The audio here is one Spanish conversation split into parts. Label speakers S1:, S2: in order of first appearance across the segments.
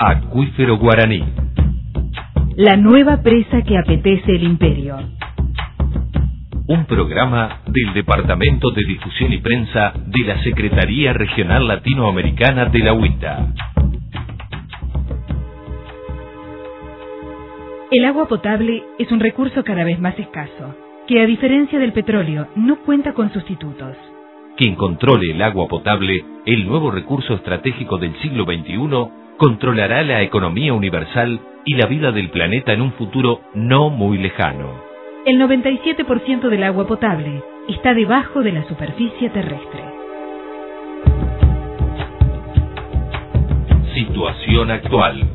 S1: Acuífero Guaraní.
S2: La nueva presa que apetece el imperio.
S1: Un programa del Departamento de Difusión y Prensa de la Secretaría Regional Latinoamericana de la UITA.
S2: El agua potable es un recurso cada vez más escaso, que a diferencia del petróleo no cuenta con sustitutos.
S1: Quien controle el agua potable, el nuevo recurso estratégico del siglo XXI, controlará la economía universal y la vida del planeta en un futuro no muy lejano.
S2: El 97% del agua potable está debajo de la superficie terrestre.
S1: Situación actual.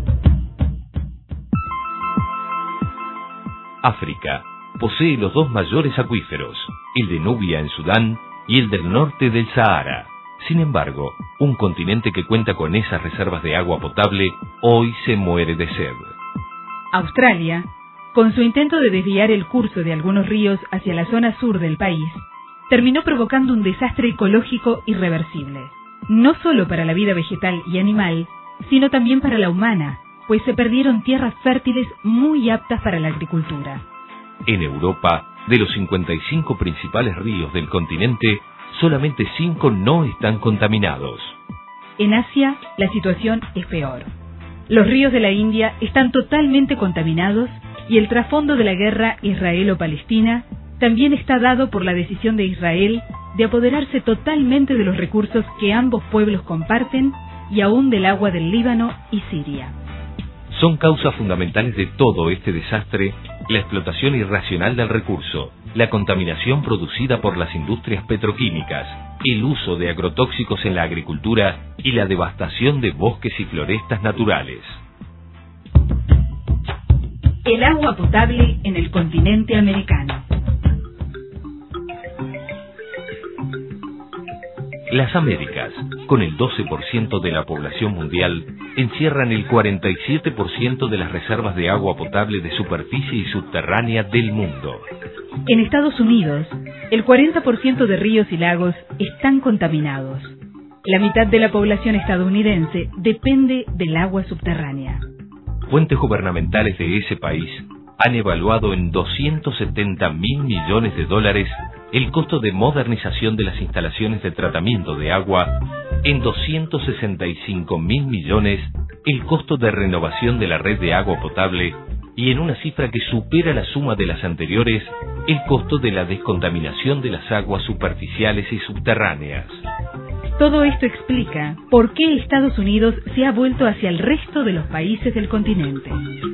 S1: África posee los dos mayores acuíferos, el de Nubia en Sudán y el del norte del Sahara. Sin embargo, un continente que cuenta con esas reservas de agua potable hoy se muere de sed.
S2: Australia, con su intento de desviar el curso de algunos ríos hacia la zona sur del país, terminó provocando un desastre ecológico irreversible, no solo para la vida vegetal y animal, sino también para la humana, pues se perdieron tierras fértiles muy aptas para la agricultura.
S1: En Europa, de los 55 principales ríos del continente, solamente 5 no están contaminados.
S2: En Asia, la situación es peor. Los ríos de la India están totalmente contaminados y el trasfondo de la guerra israelo-palestina también está dado por la decisión de Israel de apoderarse totalmente de los recursos que ambos pueblos comparten y aún del agua del Líbano y Siria.
S1: Son causas fundamentales de todo este desastre la explotación irracional del recurso, la contaminación producida por las industrias petroquímicas, el uso de agrotóxicos en la agricultura y la devastación de bosques y florestas naturales.
S2: El agua potable en el continente americano.
S1: Las Américas, con el 12% de la población mundial, encierran el 47% de las reservas de agua potable de superficie y subterránea del mundo.
S2: En Estados Unidos, el 40% de ríos y lagos están contaminados. La mitad de la población estadounidense depende del agua subterránea.
S1: Fuentes gubernamentales de ese país han evaluado en $270.000 millones el costo de modernización de las instalaciones de tratamiento de agua, en $265.000 millones el costo de renovación de la red de agua potable y en una cifra que supera la suma de las anteriores, el costo de la descontaminación de las aguas superficiales y subterráneas.
S2: Todo esto explica por qué Estados Unidos se ha vuelto hacia el resto de los países del continente.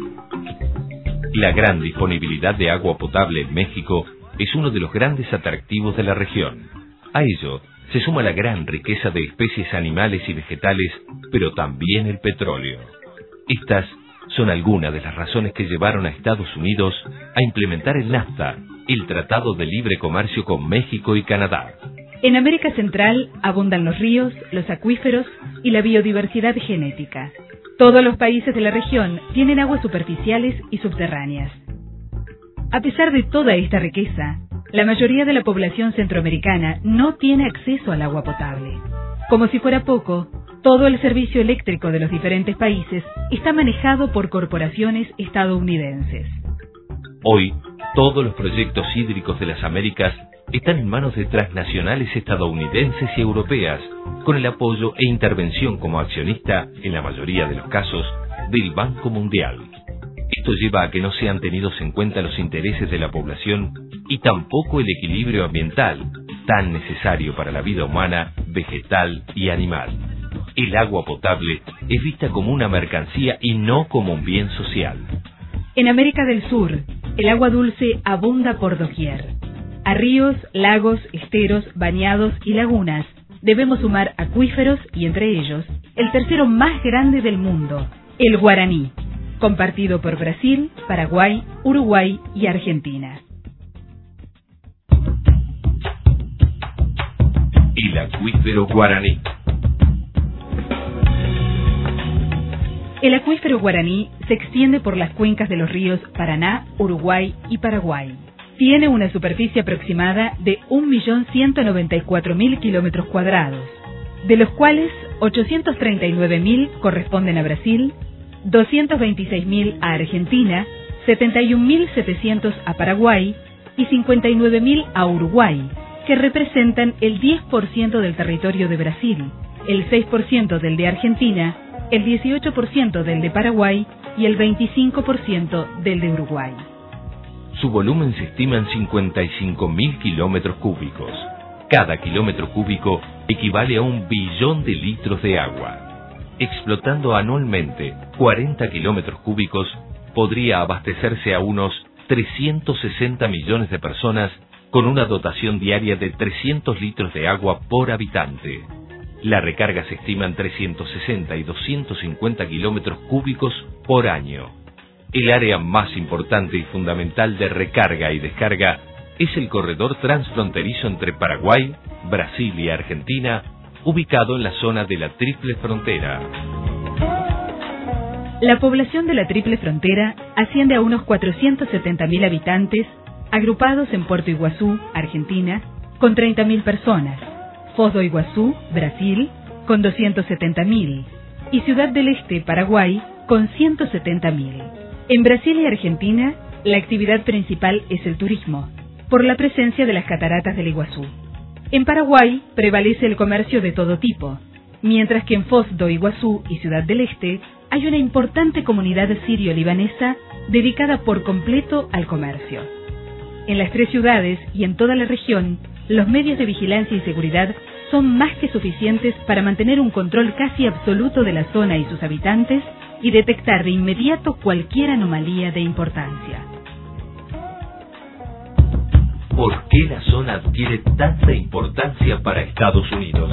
S1: La gran disponibilidad de agua potable en México es uno de los grandes atractivos de la región. A ello se suma la gran riqueza de especies animales y vegetales, pero también el petróleo. Estas son algunas de las razones que llevaron a Estados Unidos a implementar el NAFTA, el Tratado de Libre Comercio con México y Canadá.
S2: En América Central abundan los ríos, los acuíferos y la biodiversidad genética. Todos los países de la región tienen aguas superficiales y subterráneas. A pesar de toda esta riqueza, la mayoría de la población centroamericana no tiene acceso al agua potable. Como si fuera poco, todo el servicio eléctrico de los diferentes países está manejado por corporaciones estadounidenses.
S1: Hoy, todos los proyectos hídricos de las Américas están en manos de transnacionales estadounidenses y europeas, con el apoyo e intervención como accionista, en la mayoría de los casos, del Banco Mundial. Esto lleva a que no sean tenidos en cuenta los intereses de la población y tampoco el equilibrio ambiental, tan necesario para la vida humana, vegetal y animal. El agua potable es vista como una mercancía y no como un bien social.
S2: En América del Sur, el agua dulce abunda por doquier. A ríos, lagos, esteros, bañados y lagunas debemos sumar acuíferos y entre ellos el tercero más grande del mundo, el Guaraní, compartido por Brasil, Paraguay, Uruguay y Argentina.
S1: El acuífero Guaraní.
S2: El acuífero Guaraní se extiende por las cuencas de los ríos Paraná, Uruguay y Paraguay. Tiene una superficie aproximada de 1.194.000 kilómetros cuadrados, de los cuales 839.000 corresponden a Brasil, 226.000 a Argentina, 71.700 a Paraguay y 59.000 a Uruguay, que representan el 10% del territorio de Brasil, el 6% del de Argentina, el 18% del de Paraguay y el 25% del de Uruguay.
S1: Su volumen se estima en 55.000 kilómetros cúbicos. Cada kilómetro cúbico equivale a 1 billón de litros de agua. Explotando anualmente 40 kilómetros cúbicos, podría abastecerse a unos 360 millones de personas con una dotación diaria de 300 litros de agua por habitante. La recarga se estima en 360 y 250 kilómetros cúbicos por año. El área más importante y fundamental de recarga y descarga es el corredor transfronterizo entre Paraguay, Brasil y Argentina, ubicado en la zona de la Triple Frontera.
S2: La población de la Triple Frontera asciende a unos 470.000 habitantes, agrupados en Puerto Iguazú, Argentina, con 30.000 personas, Foz do Iguazú, Brasil, con 270.000, y Ciudad del Este, Paraguay, con 170.000. En Brasil y Argentina, la actividad principal es el turismo, por la presencia de las cataratas del Iguazú. En Paraguay prevalece el comercio de todo tipo, mientras que en Foz do Iguazú y Ciudad del Este hay una importante comunidad sirio-libanesa dedicada por completo al comercio. En las tres ciudades y en toda la región, los medios de vigilancia y seguridad son más que suficientes para mantener un control casi absoluto de la zona y sus habitantes y detectar de inmediato cualquier anomalía de importancia.
S1: ¿Por qué la zona adquiere tanta importancia para Estados Unidos?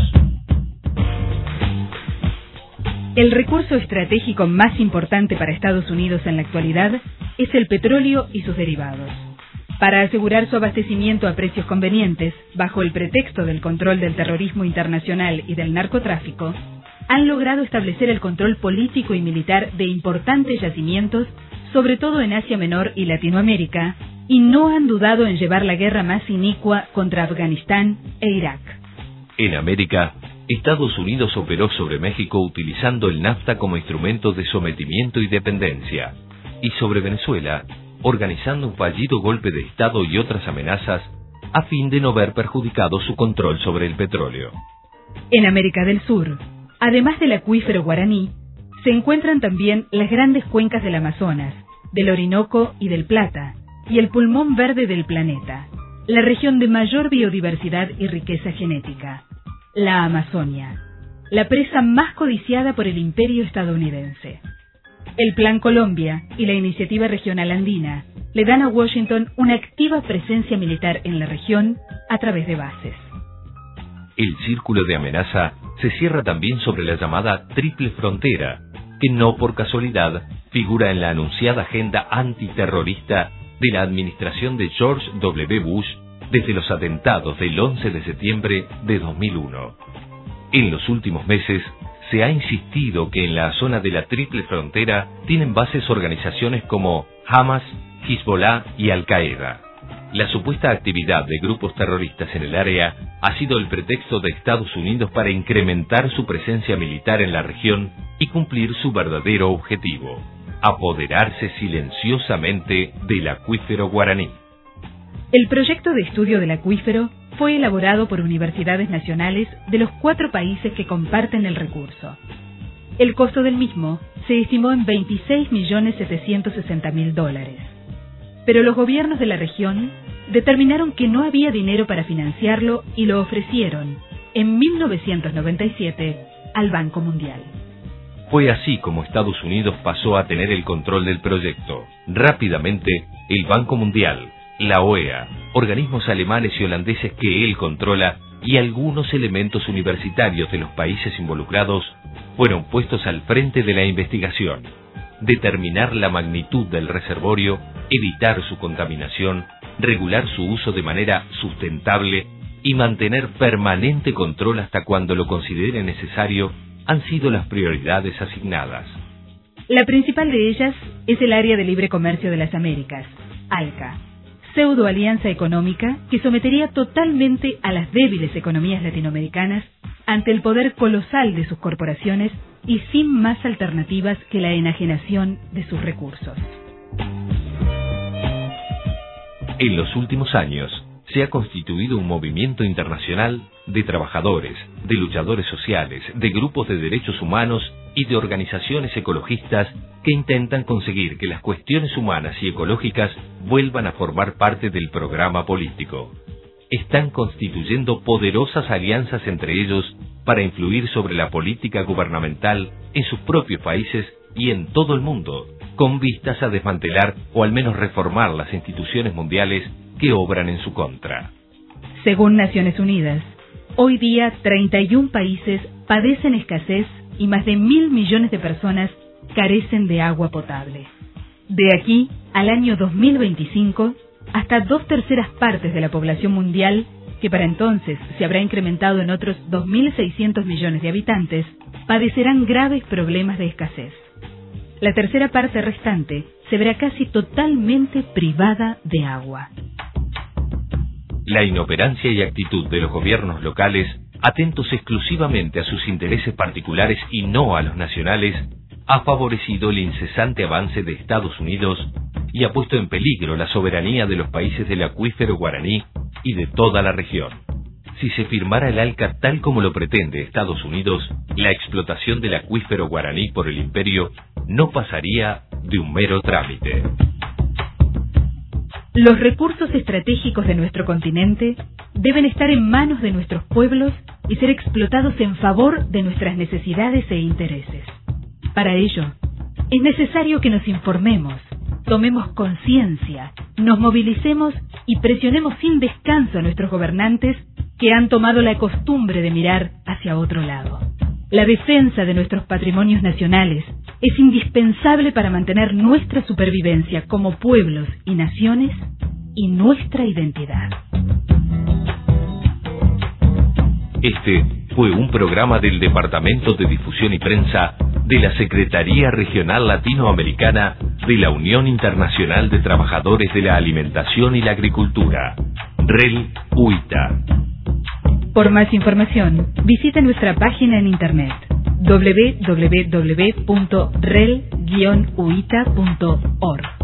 S2: El recurso estratégico más importante para Estados Unidos en la actualidad es el petróleo y sus derivados. Para asegurar su abastecimiento a precios convenientes, bajo el pretexto del control del terrorismo internacional y del narcotráfico, han logrado establecer el control político y militar de importantes yacimientos, sobre todo en Asia Menor y Latinoamérica, y no han dudado en llevar la guerra más inicua contra Afganistán e Irak.
S1: En América, Estados Unidos operó sobre México utilizando el NAFTA como instrumento de sometimiento y dependencia, y sobre Venezuela, organizando un fallido golpe de Estado y otras amenazas a fin de no ver perjudicado su control sobre el petróleo.
S2: En América del Sur, además del acuífero guaraní, se encuentran también las grandes cuencas del Amazonas, del Orinoco y del Plata, y el pulmón verde del planeta, la región de mayor biodiversidad y riqueza genética, la Amazonia, la presa más codiciada por el imperio estadounidense. El Plan Colombia y la Iniciativa Regional Andina le dan a Washington una activa presencia militar en la región a través de bases.
S1: El círculo de amenaza se cierra también sobre la llamada Triple Frontera, que no por casualidad figura en la anunciada agenda antiterrorista de la administración de George W. Bush desde los atentados del 11 de septiembre de 2001. En los últimos meses, se ha insistido que en la zona de la Triple Frontera tienen bases organizaciones como Hamas, Hezbollah y Al-Qaeda. La supuesta actividad de grupos terroristas en el área ha sido el pretexto de Estados Unidos para incrementar su presencia militar en la región y cumplir su verdadero objetivo: apoderarse silenciosamente del acuífero guaraní.
S2: El proyecto de estudio del acuífero fue elaborado por universidades nacionales de los 4 países que comparten el recurso. El costo del mismo se estimó en $26.760.000. Pero los gobiernos de la región determinaron que no había dinero para financiarlo y lo ofrecieron, en 1997, al Banco Mundial.
S1: Fue así como Estados Unidos pasó a tener el control del proyecto. Rápidamente, el Banco Mundial, la OEA, organismos alemanes y holandeses que él controla y algunos elementos universitarios de los países involucrados fueron puestos al frente de la investigación. Determinar la magnitud del reservorio, evitar su contaminación, regular su uso de manera sustentable y mantener permanente control hasta cuando lo considere necesario han sido las prioridades asignadas.
S2: La principal de ellas es el Área de Libre Comercio de las Américas, ALCA, pseudo-alianza económica que sometería totalmente a las débiles economías latinoamericanas ante el poder colosal de sus corporaciones y sin más alternativas que la enajenación de sus recursos.
S1: En los últimos años se ha constituido un movimiento internacional de trabajadores, de luchadores sociales, de grupos de derechos humanos y de organizaciones ecologistas que intentan conseguir que las cuestiones humanas y ecológicas vuelvan a formar parte del programa político. Están constituyendo poderosas alianzas entre ellos para influir sobre la política gubernamental en sus propios países y en todo el mundo, con vistas a desmantelar o al menos reformar las instituciones mundiales que obran en su contra.
S2: Según Naciones Unidas, hoy día 31 países padecen escasez y más de 1.000 millones de personas carecen de agua potable. De aquí al año 2025, hasta 2/3 partes de la población mundial, que para entonces se habrá incrementado en otros 2.600 millones de habitantes, padecerán graves problemas de escasez. La tercera parte restante se verá casi totalmente privada de agua.
S1: La inoperancia y actitud de los gobiernos locales, atentos exclusivamente a sus intereses particulares y no a los nacionales, ha favorecido el incesante avance de Estados Unidos y ha puesto en peligro la soberanía de los países del acuífero guaraní y de toda la región. Si se firmara el ALCA tal como lo pretende Estados Unidos, la explotación del acuífero guaraní por el imperio no pasaría de un mero trámite.
S2: Los recursos estratégicos de nuestro continente deben estar en manos de nuestros pueblos y ser explotados en favor de nuestras necesidades e intereses. Para ello, es necesario que nos informemos, tomemos conciencia, nos movilicemos y presionemos sin descanso a nuestros gobernantes que han tomado la costumbre de mirar hacia otro lado. La defensa de nuestros patrimonios nacionales es indispensable para mantener nuestra supervivencia como pueblos y naciones y nuestra identidad.
S1: Este fue un programa del Departamento de Difusión y Prensa de la Secretaría Regional Latinoamericana de la Unión Internacional de Trabajadores de la Alimentación y la Agricultura, REL UITA.
S2: Por más información, visite nuestra página en internet www.rel-uita.org.